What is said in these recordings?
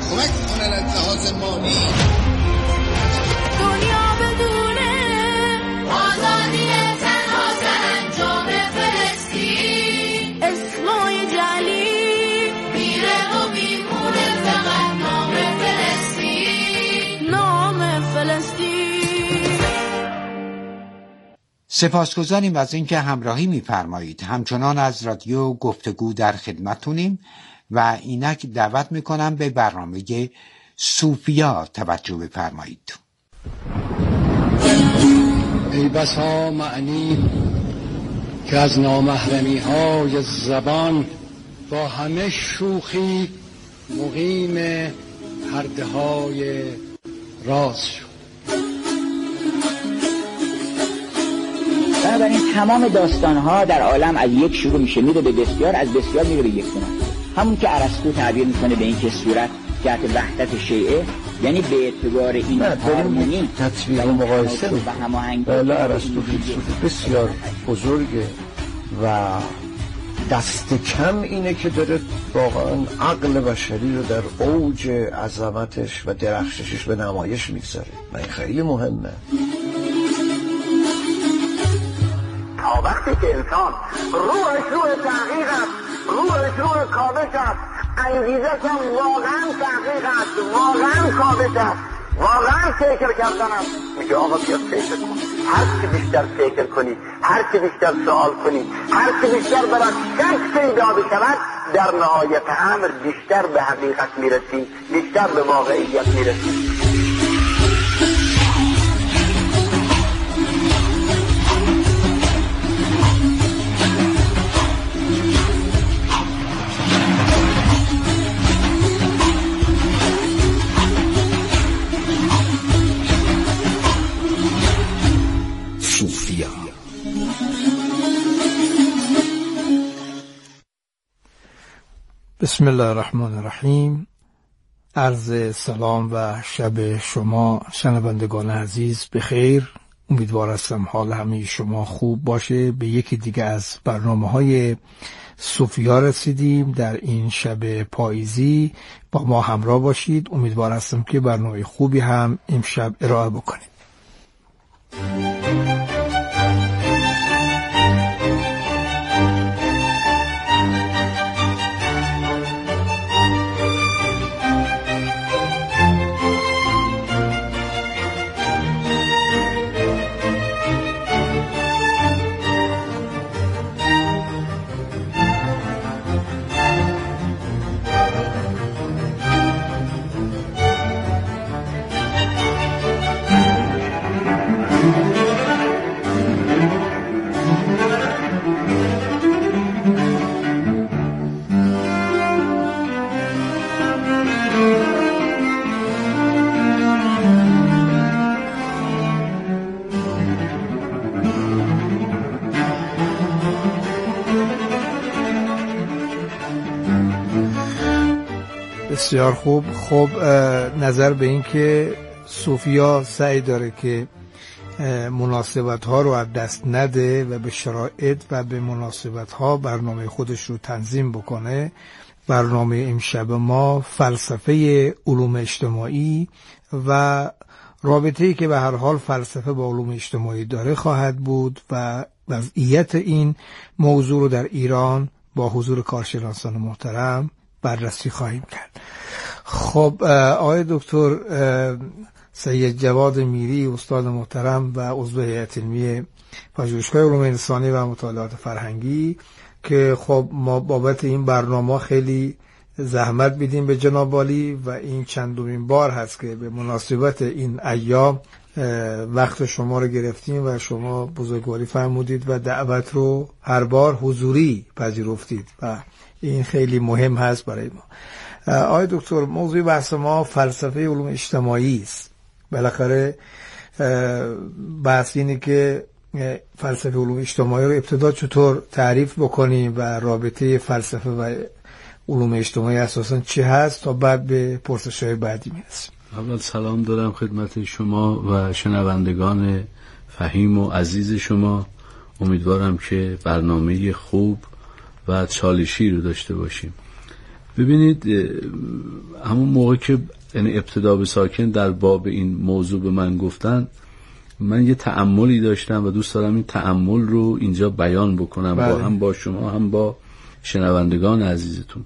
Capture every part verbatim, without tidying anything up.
کمک کنن از لحاظ مالی. دنیا بدونه آزادی تنها سرانجام فلسطین، اسمای جلی میره و میمونه فقط نام فلسطین، نام فلسطین. سپاسگزاریم از اینکه همراهی می‌فرمایید. همچنان از رادیو گفتگو در خدمتتونیم و اینک دعوت میکنم به برنامه صوفیا توجه بفرمایید. ای بسا معنی که از نامحرمی های زبان با همه شوخی مقیم پرده های راز شد. بنابراین تمام داستانها در عالم از یک شروع میشه میره به بسیار، از بسیار میره به یک دونه. همون که ارسطو تعبیر میکنه به این که صورت جهت وحدت شیعه، یعنی به اعتبار این هارمونی تطبیق و مقایسه و هماهنگی. بله ارسطو فیلسوف بسیار بزرگه و دست کم اینه که داره واقعا عقل بشری رو در اوج عظمتش و درخششش به نمایش میگذاره و این خیلی مهمه. تا وقتی که انسان روحش روح تحقیق است، روحش روح کابش است، انگیزش هم واقعا تحقیق است، واقعا کابش است، واقعا فکر کردن است، میگه آقا بیا فکر کن. هر چی بیشتر فکر کنی، هر چی بیشتر سوال کنی، هر چی بیشتر برات شک پیدا بشود، در نهایت امر بیشتر به حقیقت میرسی، بیشتر به واقعیت میرسی. بسم الله الرحمن الرحیم. عرض سلام و شب شما شنوندگان عزیز بخیر. امیدوار هستم حال همه شما خوب باشه. به یکی دیگه از برنامه‌های صوفیا رسیدیم. در این شب پاییزی با ما همراه باشید. امیدوار هستم که برنامه خوبی هم امشب ارائه بکنیم. بسیار خوب. خب نظر به این که صوفیا سعی داره که مناسبت ها رو از دست نده و به شرایط و به مناسبت ها برنامه خودش رو تنظیم بکنه. برنامه امشب ما فلسفه علوم اجتماعی و رابطه‌ای که به هر حال فلسفه با علوم اجتماعی داره خواهد بود و وضعیت این موضوع رو در ایران با حضور کارشناسان محترم بررسی خواهیم کرد. خب آقای دکتر سید جواد میری استاد محترم و عضو هیئت علمی پژوهشگاه علوم انسانی و مطالعات فرهنگی که خب ما بابت این برنامه خیلی زحمت بدیم به جناب عالی و این چندمین بار هست که به مناسبت این ایام وقت شما رو گرفتیم و شما بزرگواری فرمودید و دعوت رو هر بار حضوری پذیرفتید و این خیلی مهم هست برای ما. آقای دکتر موضوع بحث ما فلسفه علوم اجتماعی است. بالاخره بحث اینه که فلسفه علوم اجتماعی رو ابتدا چطور تعریف بکنیم و رابطه فلسفه و علوم اجتماعی اساساً چی هست تا بعد به پرسش‌های بعدی میرسیم. اول سلام دارم خدمت شما و شنوندگان فهیم و عزیز شما. امیدوارم که برنامه خوب و چالشی رو داشته باشیم. ببینید همون موقع که یعنی ابتدا به ساکن در باب این موضوع به من گفتن، من یه تأملی داشتم و دوست دارم این تأمل رو اینجا بیان بکنم. بله. با هم با شما هم با شنوندگان عزیزتون.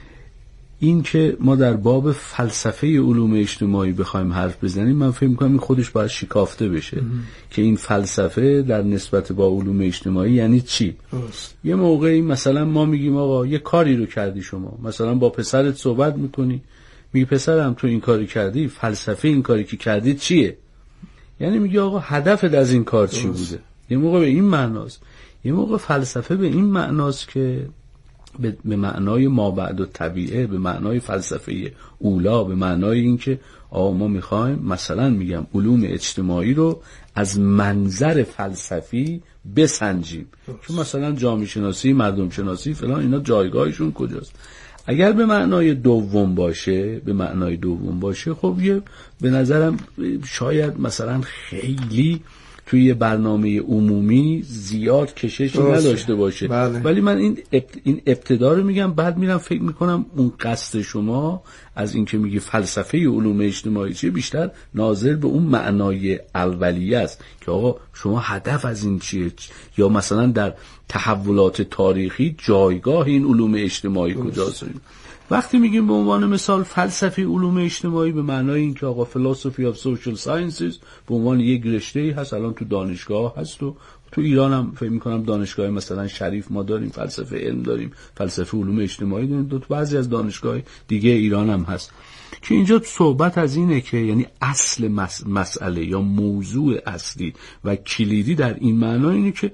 این که ما در باب فلسفه علوم اجتماعی بخوایم حرف بزنیم، من فکر می‌کنم این خودش باید شکافته بشه ام. که این فلسفه در نسبت با علوم اجتماعی یعنی چی. بس. یه موقعی مثلا ما میگیم آقا یه کاری رو کردی شما، مثلا با پسرت صحبت میکنی، میگی پسرم تو این کاری کردی، فلسفه این کاری که کردی چیه؟ یعنی میگه آقا هدفت از این کار چی بوده. یه موقع به این معناست، یه موقع فلسفه به این معناست که به معنای مابعد الطبیعه، به معنای فلسفه اولا، به معنای این که آقا ما میخوایم مثلا میگم علوم اجتماعی رو از منظر فلسفی بسنجیم که مثلا جامعه شناسی، مردم شناسی فلان اینا جایگاهشون کجاست. اگر به معنای دوم باشه، به معنای دوم باشه خب یه به نظرم شاید مثلا خیلی توی یه برنامه عمومی زیاد کششی نداشته باشه. بله. ولی من این این ابتدا رو میگم، بعد میرم فکر میکنم اون قصد شما از این که میگی فلسفه علوم اجتماعی چیه بیشتر ناظر به اون معنای اولیه است که آقا شما هدف از این چیه، یا مثلا در تحولات تاریخی جایگاه این علوم اجتماعی کجاست. وقتی میگیم به عنوان مثال فلسفه علوم اجتماعی به معنای این که آقا philosophy of social sciences به عنوان یک رشته‌ای هست، الان تو دانشگاه هست و تو ایران هم فکر می‌کنم دانشگاه مثلا شریف ما داریم، فلسفه علم داریم، فلسفه علوم اجتماعی داریم، تو بعضی از دانشگاه دیگه ایران هم هست که اینجا صحبت از اینه که یعنی اصل مس... مسئله یا موضوع اصلی و کلیدی در این معنا اینه که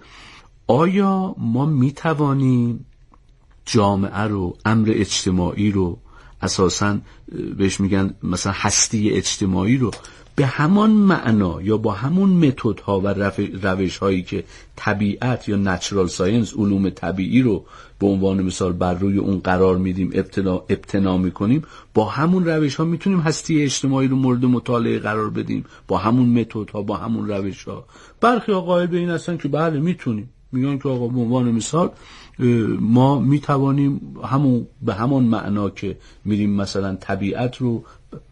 آیا ما می‌توانیم جامعه رو، امر اجتماعی رو، اساساً بهش میگن مثلا هستی اجتماعی رو به همان معنا یا با همون متدها و روش هایی که طبیعت یا نچرال ساینس، علوم طبیعی رو به عنوان مثال بر روی اون قرار میدیم، ابتنا ابتنا میکنیم، با همون روش ها میتونیم هستی اجتماعی رو مورد مطالعه قرار بدیم، با همون متدها، با همون روش ها. برخی ها قائل به این هستن که بله میتونیم، میگن که آقا به عنوان مثال ما میتوانیم همون به همون معنا که میریم مثلا طبیعت رو،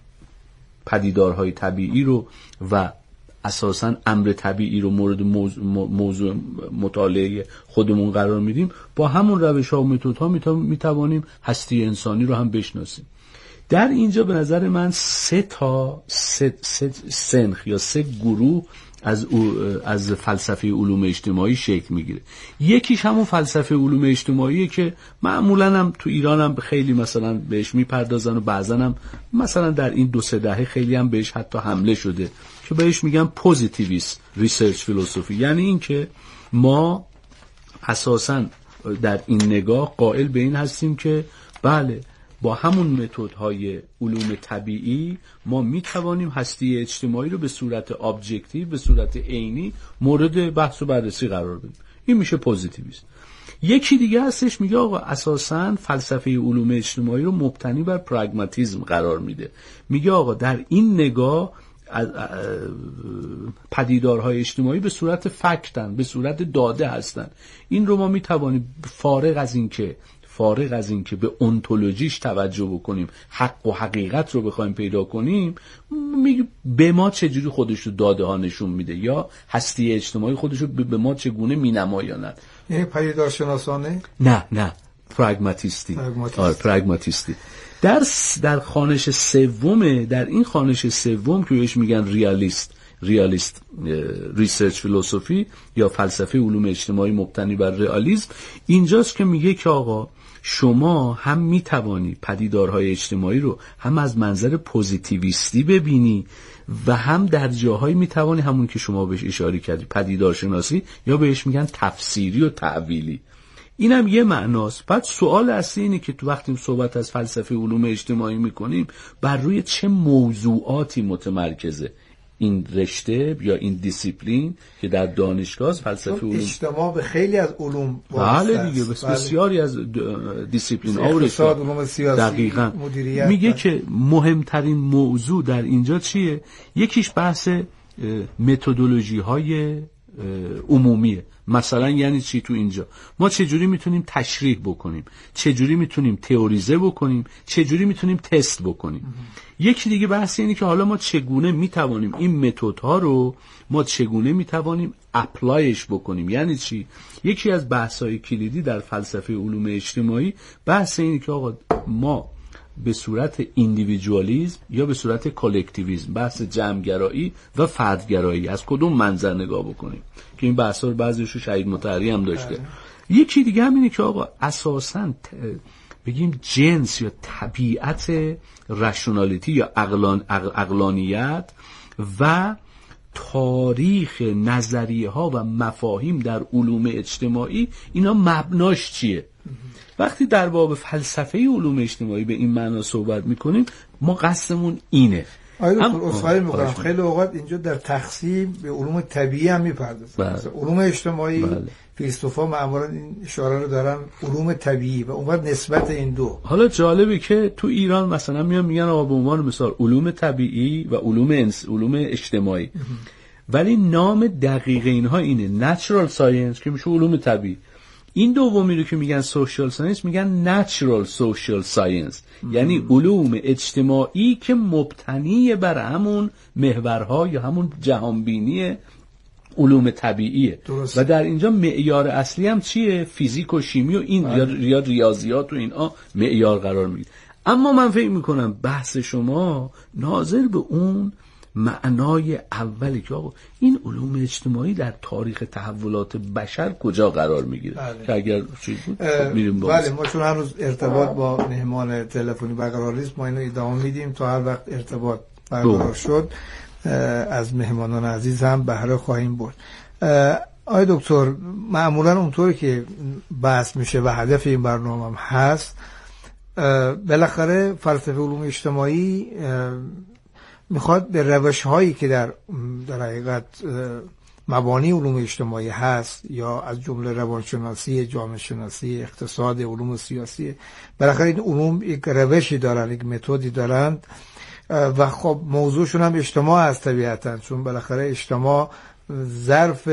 پدیدارهای طبیعی رو و اساساً امر طبیعی رو مورد موضوع, موضوع مطالعه خودمون قرار میدیم، با همون روش ها و متد ها میتوانیم هستی انسانی رو هم بشناسیم. در اینجا به نظر من سه تا سه, سه سنخ یا سه گروه از از فلسفه علوم اجتماعی شکل میگیره. یکیش همون فلسفه علوم اجتماعیه که معمولا هم تو ایران هم خیلی مثلا بهش میپردازن و بعضا هم مثلا در این دو سه دهه خیلی هم بهش حتی حمله شده که بهش میگن پوزیتیویست ریسرچ فیلسوفی. یعنی این که ما اساسا در این نگاه قائل به این هستیم که بله با همون متدهای علوم طبیعی ما میتوانیم هستی اجتماعی رو به صورت ابجکتیو، به صورت عینی مورد بحث و بررسی قرار بدیم. این میشه پوزیتیویست. یکی دیگه هستش میگه آقا اساساً فلسفه علوم اجتماعی رو مبتنی بر پراگماتیسم قرار میده. میگه آقا در این نگاه پدیدارهای اجتماعی به صورت فکتن، به صورت داده هستن. این رو ما میتوانیم فارغ از این که فارغ از این که به انتولوژیش توجه بکنیم، حق و حقیقت رو بخوایم پیدا کنیم، میگه به ما چجوری خودش رو داده ها نشون میده یا هستی اجتماعی خودش رو به ما چگونه مینمایاند. یعنی پدیدارشناسانه؟ نه نه پراگماتیستی. آره پراگماتیستی. در در خوانش سوم، در این خوانش سوم که بهش میگن ریالیست ریالیست ریسرچ فیلسوفی یا فلسفه علوم اجتماعی مبتنی بر رئالیسم، اینجاست که میگه که آقا شما هم میتوانی پدیدارهای اجتماعی رو هم از منظر پوزیتیویستی ببینی و هم در جاهایی میتوانی همون که شما بهش اشاره کردی پدیدارشناسی یا بهش میگن تفسیری و تعویلی. اینم یه معناست. بعد سوال اصلی اینه که تو وقتی صحبت از فلسفه علوم اجتماعی میکنیم بر روی چه موضوعاتی متمرکزه این رشته یا این دیسیپلین که در دانشگاه فلسفه علوم اجتماع به خیلی از علوم بله دیگه بس بله. بسیاری از دیسیپلین اقتصاد، علوم سیاسی، دقیقاً مدیریت میگه بله. که مهمترین موضوع در اینجا چیه؟ یکیش بحث متدولوژی های عمومیه. مثلا یعنی چی؟ تو اینجا ما چجوری میتونیم تشریح بکنیم، چجوری میتونیم تئوریزه بکنیم، چجوری میتونیم تست بکنیم. یکی دیگه بحث اینه که حالا ما چگونه میتوانیم این متدها رو ما چگونه میتوانیم اپلایش بکنیم. یعنی چی؟ یکی از بحث‌های کلیدی در فلسفه علوم اجتماعی بحث اینه که آقا ما به صورت ایندیویدوالیسم یا به صورت کلکتیویسم، بحث جمع‌گرایی و فردگرایی، از کدوم منظر نگاه بکنیم، که این بحثا رو بعضیشو شهید مطهری هم داشته. یکی دیگه همینه که آقا اساساً بگیم جنس یا طبیعت رشنالیتی یا عقلان عقلانیت و تاریخ نظریه ها و مفاهیم در علوم اجتماعی، اینا مبناش چیه؟ وقتی در باب فلسفه علوم اجتماعی به این معنا صحبت میکنیم، ما قصدمون اینه. آیا دکتر اصخایی میکنم خیلی اوقات اینجا در تقسیم به علوم طبیعی هم میپردازن. علوم اجتماعی بله. فیلسوفا معمولا این اشاره رو دارن علوم طبیعی و اون نسبت این دو. حالا جالبه که تو ایران مثلا میان میگن آقا به عنوان مثال علوم طبیعی و علوم انس... علوم اجتماعی، ولی نام دقیق اینها اینه نچرال ساینس که میشه علوم طبیعی. این دومی رو که میگن سوشال ساینس میگن نچرال سوشال ساینس، یعنی علوم اجتماعی که مبتنی بر همون محورها یا همون جهانبینی علوم طبیعیه. درست. و در اینجا معیار اصلی هم چیه؟ فیزیک و شیمی و این یا ریاضیات و اینا معیار قرار میگیره. اما من فکر میکنم بحث شما ناظر به اون معنای اولی که آقا این علوم اجتماعی در تاریخ تحولات بشر کجا قرار میگیره. بله. که اگر چیز بود میریم باز. بله، ما چون هنوز ارتباط با مهمان تلفنی برقرار نیست، ما اینو ادامه میدیم تا هر وقت ارتباط برقرار شد از مهمانان عزیز هم بهره خواهیم برد. آقای دکتر، معمولا اونطوری که بحث میشه و هدف این برنامه هم هست، بالاخره فلسفه علوم اجتماعی میخواد به روش هایی که در در حقیقت مبانی علوم اجتماعی هست، یا از جمله روانشناسی، جامعه شناسی، اقتصاد، علوم سیاسی، بالاخره این علوم یک روشی دارن، یک متدی دارند و خب موضوعشون هم اجتماع هست طبیعتا، چون بالاخره اجتماع ظرف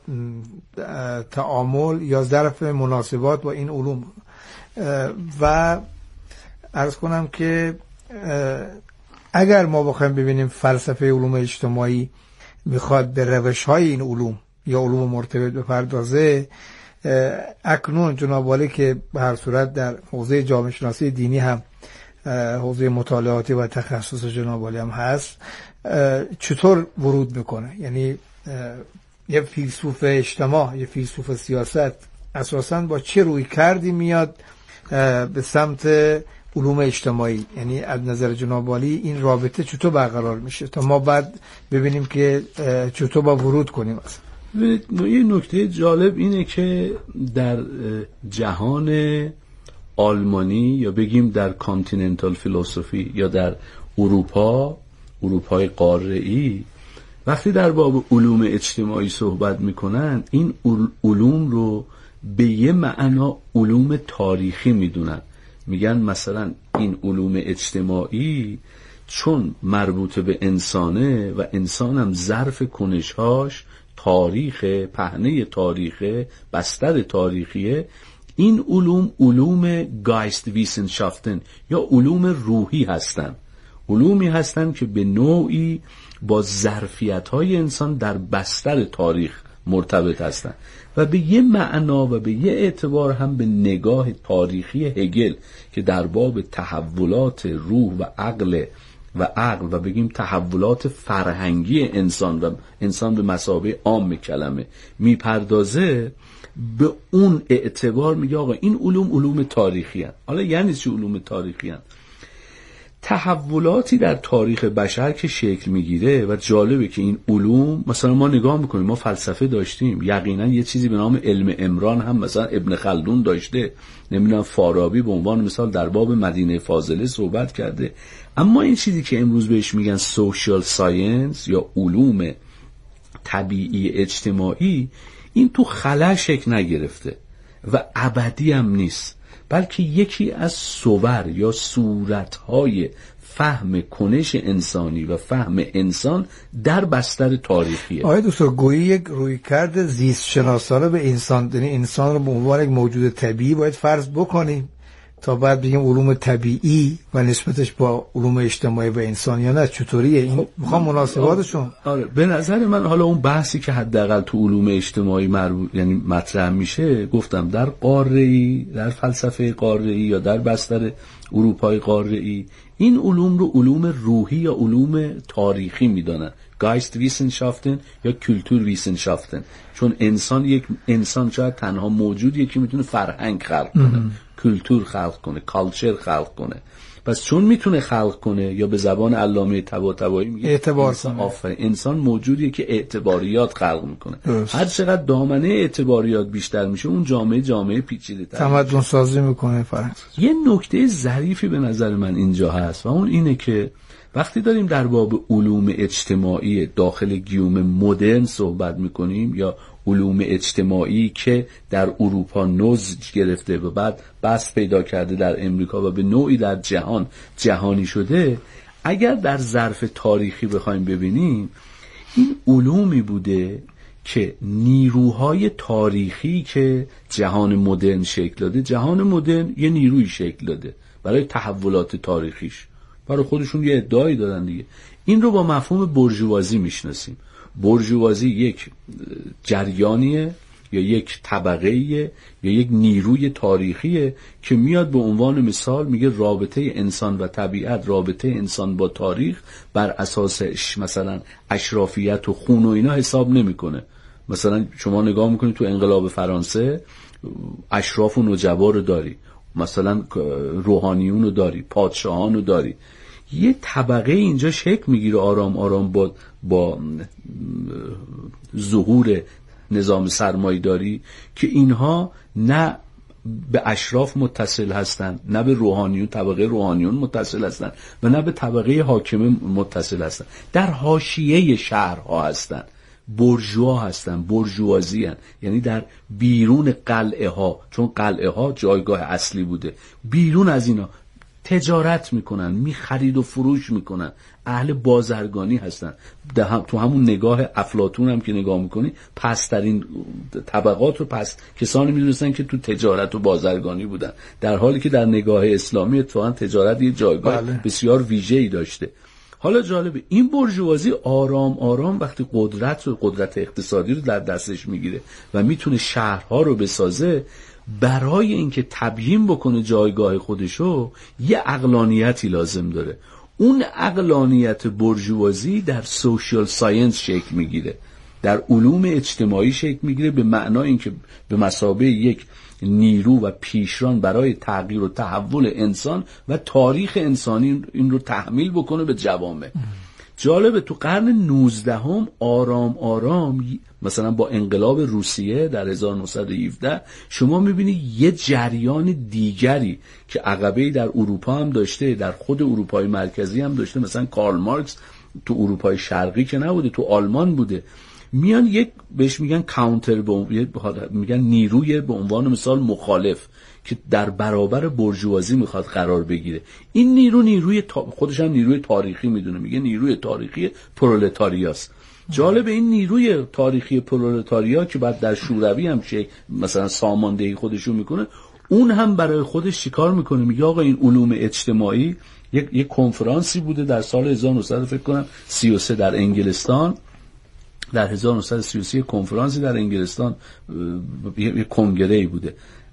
تعامل یا ظرف مناسبات با این علوم. و عرض کنم که اگر ما بخوایم ببینیم فلسفه علوم اجتماعی میخواد به روش‌های این علوم یا علوم مرتبط بپردازه، اکنون جناب عالی که به هر صورت در حوزه جامعه شناسی دینی هم حوزه مطالعاتی و تخصص جناب عالی هم هست، چطور ورود میکنه؟ یعنی یه فیلسوف اجتماع، یه فیلسوف سیاست اساساً با چه روی کردی میاد به سمت علوم اجتماعی؟ یعنی از نظر جناب عالی این رابطه چطور برقرار میشه تا ما بعد ببینیم که چطور با ورود کنیم؟ اصلا یه نکته جالب اینه که در جهان آلمانی یا بگیم در کانتیننتال فیلسوفی یا در اروپا، اروپای قاره‌ای، وقتی در باب علوم اجتماعی صحبت میکنن، این علوم رو به یه معنا علوم تاریخی میدونن. میگن مثلا این علوم اجتماعی چون مربوط به انسانه و انسان هم ظرف کنشهاش تاریخ، پهنه تاریخ، بستر تاریخیه، این علوم علوم گایست ویسنشافتن یا علوم روحی هستن، علومی هستن که به نوعی با ظرفیت‌های انسان در بستر تاریخ مرتبط هستن و به یه معنا و به یه اعتبار هم به نگاه تاریخی هگل که در باب تحولات روح و عقل و عقل و بگیم تحولات فرهنگی انسان و انسان به مثابه عام کلمه میپردازه، به اون اعتبار میگه آقا این علوم علوم تاریخی هست. حالا یعنی چی علوم تاریخی هست؟ تحولاتی در تاریخ بشر که شکل میگیره و جالبه که این علوم، مثلا ما نگاه میکنیم، ما فلسفه داشتیم، یقینا یه چیزی به نام علم عمران هم مثلا ابن خلدون داشته، نمیدونم فارابی به عنوان مثال در باب مدینه فاضله صحبت کرده، اما این چیزی که امروز بهش میگن سوشال ساینس یا علوم طبیعی اجتماعی، این تو خلا شکل نگرفته و ابدی هم نیست، بلکه یکی از صور یا صورتهای فهم کنش انسانی و فهم انسان در بستر تاریخیه. آقای دکتر گویی یک رویکرد زیست شناسانه به انسان، یعنی انسان رو به عنوان یک موجود طبیعی باید فرض بکنیم تا بعد بگیم علوم طبیعی و نسبتش با علوم اجتماعی و انسانیانه چطوریه. این میخوام مناسباتشون. آره به نظر من حالا اون بحثی که حداقل تو علوم اجتماعی مربوط یعنی مطرح میشه، گفتم در قاره‌ای، در فلسفه قاره‌ای یا در بستر اروپای قاره‌ای این علوم رو علوم روحی یا علوم تاریخی میدونن، Geistwissenschaften یا Kulturwissenschaften، چون انسان یک انسان شاید تنها موجودیه که میتونه فرهنگ خلق کنه، کلتور خلق کنه، کالچر خلق کنه. پس چون میتونه خلق کنه یا به زبان علامه طباطبایی میگه اعتبار انسان کنه. آفرین، انسان موجودیه که اعتباریات خلق میکنه. هر چقدر دامنه اعتباریات بیشتر میشه اون جامعه جامعه پیچیده‌تر تمدن سازی میکنه فرهنگ. یه نکته ظریفی به نظر من اینجا هست و اون اینه که وقتی داریم در باب علوم اجتماعی داخل گیوم مدرن صحبت میکنیم یا علوم اجتماعی که در اروپا نضج گرفته و بعد بسط پیدا کرده در امریکا و به نوعی در جهان جهانی شده، اگر در ظرف تاریخی بخوایم ببینیم این علومی بوده که نیروهای تاریخی که جهان مدرن شکل داده، جهان مدرن یه نیروی شکل داده برای تحولات تاریخیش، برای خودشون یه ادعایی دارن دیگه. این رو با مفهوم بورژوازی میشناسیم. بورژوازی یک جریانیه یا یک طبقه‌ایه یا یک نیروی تاریخیه که میاد به عنوان مثال میگه رابطه انسان و طبیعت، رابطه انسان با تاریخ بر اساسش مثلا اشرافیت و خون و اینا حساب نمیکنه. مثلا شما نگاه میکنید تو انقلاب فرانسه اشراف و نجبا رو داری، مثلا روحانیون رو داری، پادشاهان رو داری، یه طبقه اینجا شکل میگیره آرام آرام با با ظهور نظام سرمایه‌داری که اینها نه به اشراف متصل هستند، نه به روحانیون طبقه روحانیون متصل هستند و نه به طبقه حاکمه متصل هستند، در حاشیه شهرها هستند، بورژوا هستن، بورژوازی هستن، یعنی در بیرون قلعه ها، چون قلعه ها جایگاه اصلی بوده، بیرون از اینا تجارت میکنن، میخرید و فروش میکنن، اهل بازرگانی هستن. هم تو همون نگاه افلاطون هم که نگاه میکنی پسترین طبقات رو پس کسانی میدونستن که تو تجارت و بازرگانی بودن، در حالی که در نگاه اسلامی اتفاقا تجارت یه جایگاه بله. بسیار ویژه‌ای داشته. حالا جالبه این بورژوازی آرام آرام وقتی قدرت و قدرت اقتصادی رو در دستش میگیره و میتونه شهرها رو بسازه، برای اینکه تبیین بکنه جایگاه خودشو یه عقلانیتی لازم داره. اون عقلانیت بورژوازی در سوشیال ساینس شکل میگیره، در علوم اجتماعی شکل میگیره، به معنای اینکه به مثابه یک نیرو و پیشران برای تغییر و تحول انسان و تاریخ انسانی این رو تحمیل بکنه به جوامع. جالبه تو قرن نوزدهم آرام آرام مثلا با انقلاب روسیه در هزار و نهصد و هفده شما میبینی یه جریان دیگری که عقبه‌ای در اروپا هم داشته، در خود اروپای مرکزی هم داشته، مثلا کارل مارکس تو اروپای شرقی که نبوده، تو آلمان بوده، میان یک بهش میگن کانتر، میگن نیروی به عنوان مثال مخالف که در برابر بورژوازی میخواد قرار بگیره. این نیرو نیروی تا... خودش هم نیروی تاریخی میدونه، میگه نیروی تاریخی پرولتاریاست. جالب این نیروی تاریخی پرولتاریا که بعد در شوروی هم شکل مثلا ساماندهی خودشو میکنه، اون هم برای خودش چیکار میکنه؟ میگه آقا این علوم اجتماعی یک یک کنفرانسی بوده در سال هزار و نهصد فکر کنم سی و سه در انگلستان، در هزار و نهصد و سی و سه کنفرانسی در انگلستان، یک کنگره‌ای بوده،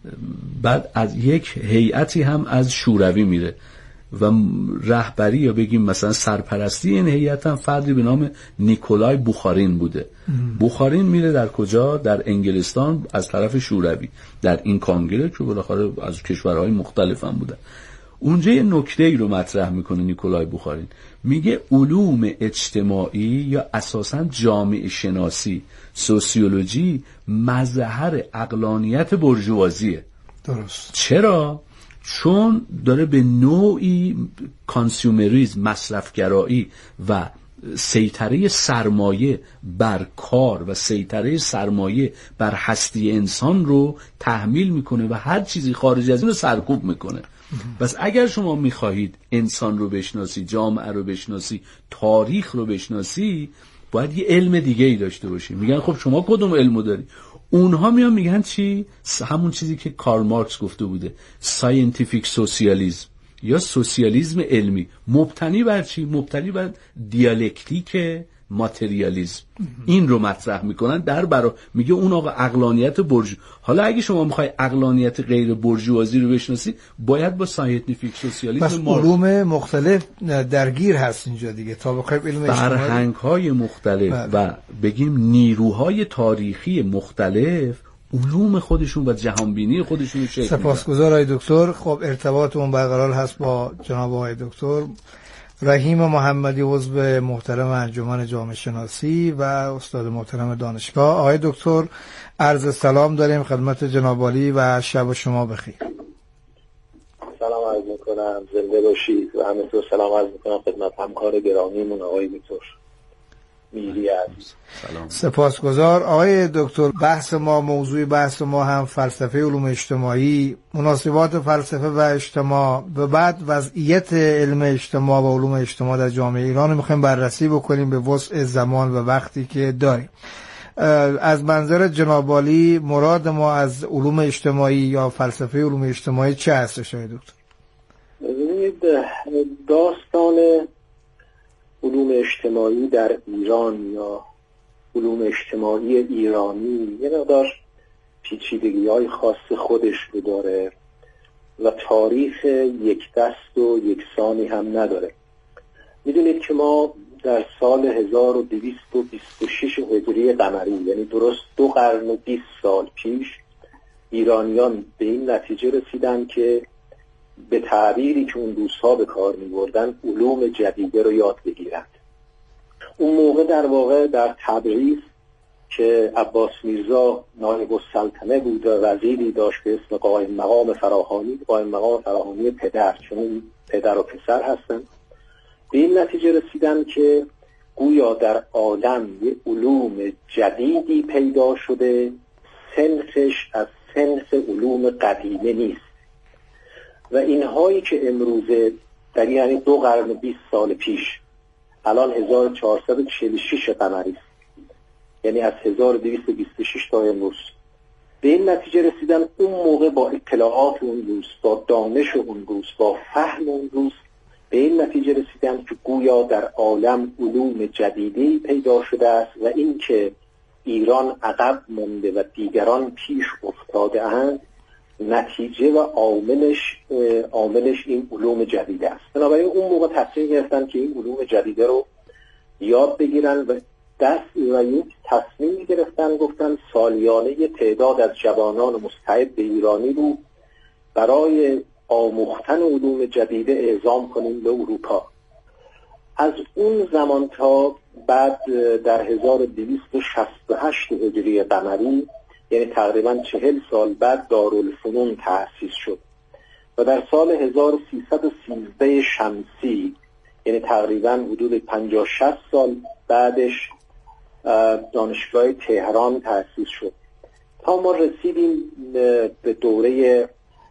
بعد از یک هیئتی هم از شوروی میره و رهبری یا بگیم مثلا سرپرستی این هیئت هم فردی به نام نیکولای بوخارین بوده. ام. بوخارین میره در کجا؟ در انگلستان از طرف شوروی در این کنگره که بالاخره از کشورهای مختلف هم بودن. اونجا یه نکته‌ای رو مطرح میکنه نیکولای بوخارین، میگه علوم اجتماعی یا اساساً جامعه شناسی، سوسیولوژی مظهر عقلانیت بورژوازیه. درست. چرا؟ چون داره به نوعی کانسیومریزم، مصرفگرایی و سیطره سرمایه بر کار و سیطره سرمایه بر هستی انسان رو تحمیل میکنه و هر چیزی خارج از این رو سرکوب میکنه. پس اگر شما میخواهید انسان رو بشناسی، جامعه رو بشناسی، تاریخ رو بشناسی، باید یه علم دیگه ای داشته باشی. میگن خب شما کدوم علمو داری؟ اونها میان میگن چی؟ همون چیزی که کارل مارکس گفته بوده، ساینتیفیک سوسیالیسم یا سوسیالیسم علمی. مبتنی بر چی؟ مبتنی بر دیالکتیک ماتریالیسم. این رو مطرح میکنن در برا میگه اون آقا عقلانیت برجو. حالا اگه شما میخوای عقلانیت غیر برجوازی رو بشناسی، باید با ساینتیفیک سوسیالیسم. پس علوم مختلف درگیر هست اینجا دیگه، تا بخوایم علم اجتماعی، فرهنگ‌های مختلف و بگیم نیروهای تاریخی مختلف علوم خودشون و جهانبینی خودشون رو شکل میدن. سپاسگزار آقای دکتر. خب ارتباطمون برقرار هست با جناب آقای دکتر رحیم محمدی، عضو محترم انجمن جامعه شناسی و استاد محترم دانشگاه. آقای دکتر عرض سلام داریم خدمت جناب عالی و شب شما بخیر. سلام عرض میکنم، زنده باشید و همینطور سلام عرض میکنم خدمت همکار گرامیمون آقای دکتر میری عزیز. سپاسگزار آقای دکتر. بحث ما، موضوع بحث ما هم فلسفه علوم اجتماعی، مناسبات فلسفه و اجتماع و بعد وضعیت علم اجتماع و علوم اجتماع در جامعه ایران رو میخوایم بررسی بکنیم به وسع زمان و وقتی که داریم. از منظر جناب عالی مراد ما از علوم اجتماعی یا فلسفه علوم اجتماعی چه هستش آقای دکتر؟ ببینید، داستان علوم اجتماعی در ایران یا علوم اجتماعی ایرانی یه مقدار پیچیدگی های خاص خودش رو داره و تاریخ یک دست و یکسانی هم نداره. میدونید که ما در سال هزار و دویست و بیست و شش هجری قمری، یعنی درست دو قرن و بیست سال پیش، ایرانیان به این نتیجه رسیدن که به تعبیری که اون روزها به کار می‌بردن علوم جدیده رو یاد بگیرند. اون موقع در واقع در تبریز که عباس میرزا نایب السلطنه بود و وزیری داشت به اسم قائم مقام فراهانی، قائم مقام فراهانی پدر، چون پدر و پسر هستن، به این نتیجه رسیدن که گویا در عالم یه علوم جدیدی پیدا شده، صنفش از صنف علوم قدیمه نیست و اینهایی که امروزه در یعنی دو قرن و بیست سال پیش، الان هزار و چهارصد و چهل و شش قمری است، یعنی از هزار و دویست و بیست و شش تا امروز، به این نتیجه رسیدن اون موقع با اطلاعات اون روز، با دانش اون روز، با فهم اون روز، به این نتیجه رسیدن که گویا در عالم علوم جدیدی پیدا شده است و این که ایران عقب مونده و دیگران پیش افتاده اند، نتیجه و عاملش عاملش این علوم جدیده است. بنابراین اون موقع تصمیم گرفتن که این علوم جدیده رو یاد بگیرن و دست و یک تصمیم گرفتن، گفتن سالیانه یه تعداد از جوانان مستعد ایرانی رو برای آموختن علوم جدیده اعزام کنیم به اروپا. از اون زمان تا بعد در هزار و دویست و شصت و هشت هجری قمری، یعنی تقریبا چهل سال بعد، دارالفنون تأسیس شد و در سال هزار و سیصد و سیزده شمسی، یعنی تقریبا حدود پنجاه شصت سال بعدش، دانشگاه تهران تأسیس شد تا ما رسیدیم به دوره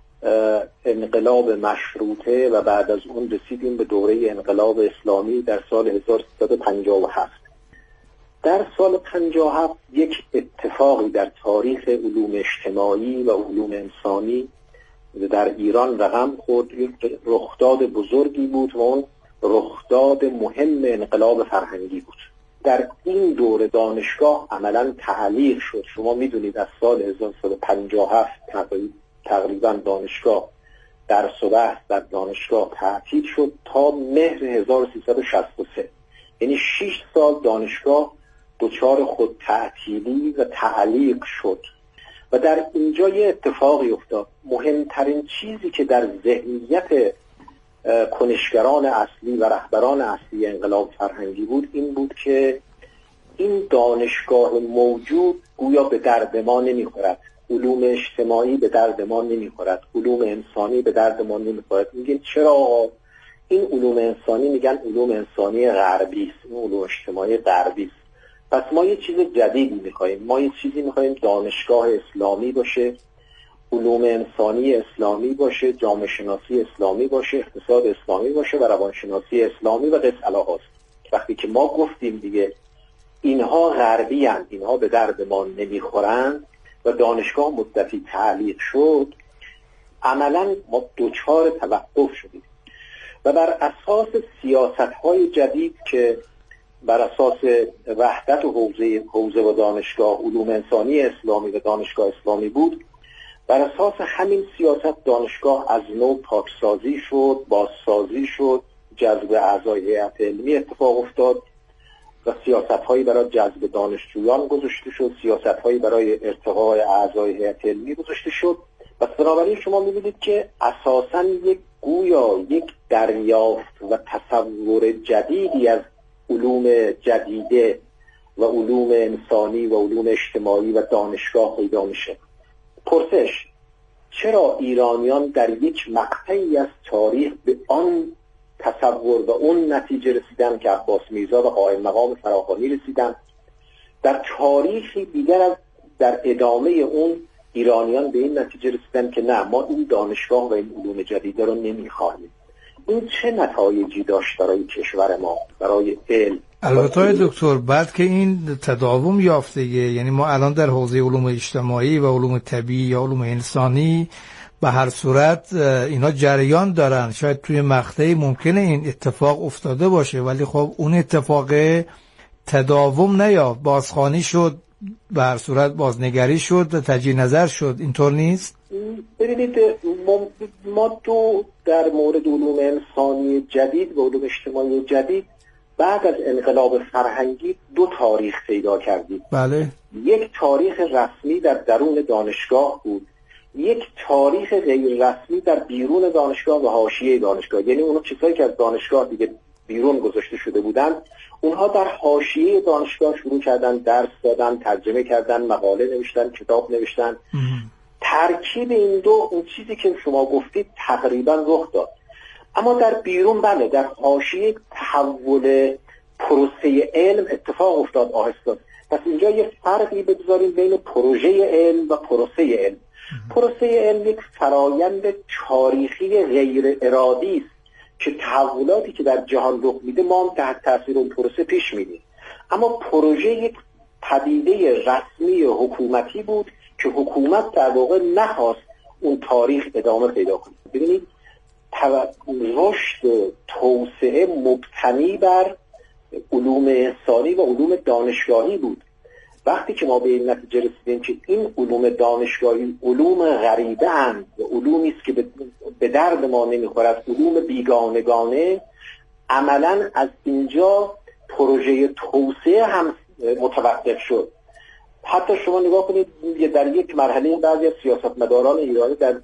انقلاب مشروطه و بعد از اون رسیدیم به دوره انقلاب اسلامی در سال هزار و سیصد و پنجاه و هفت. در سال پنجاه و هفت یک اتفاقی در تاریخ علوم اجتماعی و علوم انسانی در ایران رقم خورد، یک رخداد بزرگی بود و اون رخداد مهم انقلاب فرهنگی بود. در این دوره دانشگاه عملاً تعلیق شد. شما میدونید از سال هزار و سیصد و پنجاه و هفت تقریبا دانشگاه درس و بحث در دانشگاه تعطیل شد تا مهر هزار و سیصد و شصت و سه، یعنی شش سال دانشگاه دچار خود تعطیلی و تعلیق شد و در اینجا یه اتفاقی افتاد. مهمترین چیزی که در ذهنیت کنشگران اصلی و رهبران اصلی انقلاب فرهنگی بود این بود که این دانشگاه موجود گویا به درد ما نمیخورد، علوم اجتماعی به درد ما نمیخورد، علوم انسانی به درد ما نمیخورد. میگن چرا؟ این علوم انسانی میگن علوم انسانی غربی است، این علوم اجتماعی غربی است. پس ما یه چیز جدیدی میخوایم، ما یه چیزی میخوایم دانشگاه اسلامی باشه، علوم انسانی اسلامی باشه، جامعه شناسی اسلامی باشه، اقتصاد اسلامی باشه و روانشناسی اسلامی و قس الهاست. وقتی که ما گفتیم دیگه اینها غربی هستند، اینها به درد ما نمیخورند و دانشگاه مدتی تعلیق شد، عملا ما دوچار توقف شدیم و بر اساس سیاست‌های جدید که بر اساس وحدت و حوزه حوزه و دانشگاه علوم انسانی اسلامی و دانشگاه اسلامی بود، بر اساس همین سیاست دانشگاه از نو پاکسازی شد، بازسازی شد، جذب اعضای هیئت علمی اتفاق افتاد و سیاست‌هایی برای جذب دانشجویان گذاشته شد، سیاست‌هایی برای ارتقای اعضای هیئت علمی گذاشته شد. پس بنابراین شما می‌بینید که اساساً یک گویا یک دریافت و تصور جدیدی از علوم جدیده و علوم انسانی و علوم اجتماعی و دانشگاه پیدا میشه. پرسش: چرا ایرانیان در یک مقطعی از تاریخ به آن تصور و اون نتیجه رسیدن که عباس میرزا و قائم مقام فراخانی رسیدن؟ در تاریخی دیگر از در ادامه اون ایرانیان به این نتیجه رسیدن که نه، ما این دانشگاه و این علوم جدیده رو نمیخواهیم. این چه نتایجی داشت برای کشور ما، برای علم؟ البته دکتر، بعد که این تداوم یافته، یعنی ما الان در حوزه علوم اجتماعی و علوم طبیعی یا علوم انسانی به هر صورت اینا جریان دارن، شاید توی مقطعی ممکنه این اتفاق افتاده باشه، ولی خب اون اتفاق تداوم نیافت، بازخوانی شد، به هر صورت بازنگری شد و تجدید نظر شد. اینطور نیست؟ ببینید ما, ما تو در مورد علوم انسانی جدید و علوم اجتماعی جدید بعد از انقلاب فرهنگی دو تاریخ پیدا کردیم. بله. یک تاریخ رسمی در درون دانشگاه بود، یک تاریخ غیر رسمی در بیرون دانشگاه و حاشیه دانشگاه. یعنی اون چیزایی که از دانشگاه دیگه بیرون گذاشته شده بودن، اونها در حاشیه دانشگاه شروع کردن درس دادن، ترجمه کردن، مقاله نوشتن، کتاب نوشتن. ترکیب این دو، اون چیزی که شما گفتید تقریبا رخ داد. اما در بیرون بله، در حاشیه تحول پروسه علم اتفاق افتاد آهسته. پس اینجا یه فرقی بگذاریم بین پروژه علم و پروسه علم. پروسه علم یک فرایند تاریخی غیر ارادی است که تحولاتی که در جهان رخ میده ما هم تحت تاثیر اون پروسه پیش میدیم. اما پروژه یک پدیده رسمی حکومتی بود که حکومت در واقع نخواست اون تاریخ ادامه پیدا کنه. ببینید رشد توسعه مبتنی بر علوم انسانی و علوم دانشگاهی بود. وقتی که ما به این نتیجه رسیدیم که این علوم دانشگاهی علوم غریبه اند و علومی است که به درد ما نمیخورد، علوم بیگانگانه، عملا از اینجا پروژه توسعه هم متوقف شد. حتی شما نگاه کنید در یک مرحله بعضی از سیاستمداران ایرانی در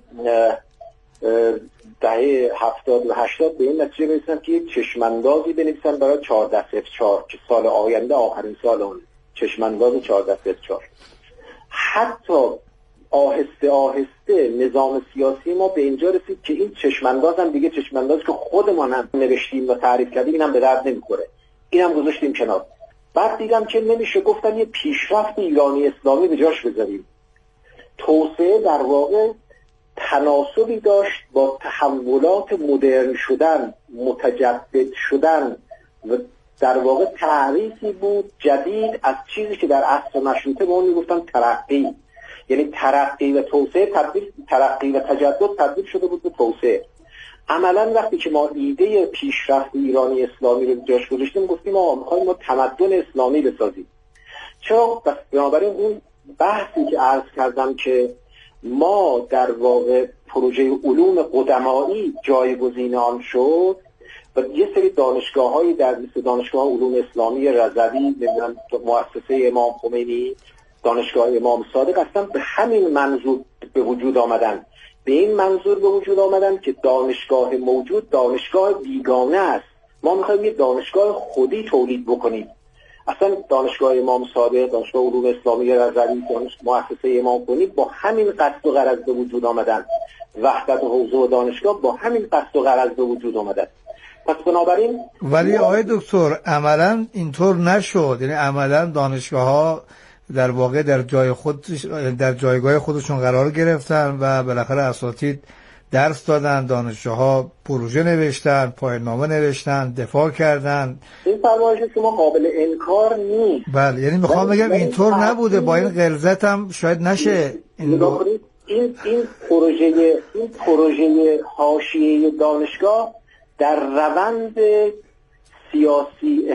دهه هفتاد و هشتاد به این نتیجه رسیدن که یک چشماندازی بنویسن برای چهارده صفر چهار که سال آینده آخرین سال اون چشمانداز چهارده صفر چهار. حتی آهسته آهسته نظام سیاسی ما به اینجا رسید که این چشمانداز هم دیگه چشماندازی که خودمان هم نوشتیم و تعریف کردیم این هم به درد نمیخوره، این هم گذاشتیم کنار. بعد دیدم که نمیشه، گفتن یه پیشرفت ایرانی اسلامی به جاش بذاریم. توسعه در واقع تناسبی داشت با تحولات مدرن شدن، متجدد شدن و در واقع تعریفی بود جدید از چیزی که در عصر مشروطه به اون میگفتن ترقی. یعنی ترقی و توسعه تبدیل، ترقی و تجدد تبدیل شده بود به توسعه. عملا وقتی که ما ایده پیشرفت ایرانی اسلامی رو جاش گذاشتیم گفتیم ما می‌خوایم ما تمدن اسلامی بسازیم. چرا؟ بس بنابراین اون بحثی که عرض کردم که ما در واقع پروژه علوم قدمایی جایگزین آن شد و یه سری دانشگاه‌هایی در مثل دانشگاه علوم اسلامی رضوی، نمیدونم مؤسسه امام خمینی، دانشگاه امام صادق هستن، به همین منظور به وجود آمدن. به این منظور به وجود آمدن که دانشگاه موجود دانشگاه بیگانه است. ما می‌خوایم یه دانشگاه خودی تولید بکنیم. اصلا دانشگاه امام صادق، دانشگاه علوم اسلامی رضوی، مؤسسه امام خمینی با همین قصد و غرض به وجود آمدن. وحدت و حوزه و دانشگاه با همین قصد و غرض به وجود آمدن. پس بنابراین ولی آقای دکتر عملا اینطور نشد. یعنی عملا دانشگاه ها در واقع در جای خود در جایگاه خودشون قرار گرفتن و بالاخره اساتید درس دادن، دانشجوها پروژه نوشتن، پایان‌نامه نوشتن، دفاع کردن. این فرمایش شما قابل انکار نیست. بله، یعنی میخوام بگم اینطور نبوده، با این غلظت هم شاید نشه این این این پروژه این پروژه حاشیه دانشگاه در روند سیاسی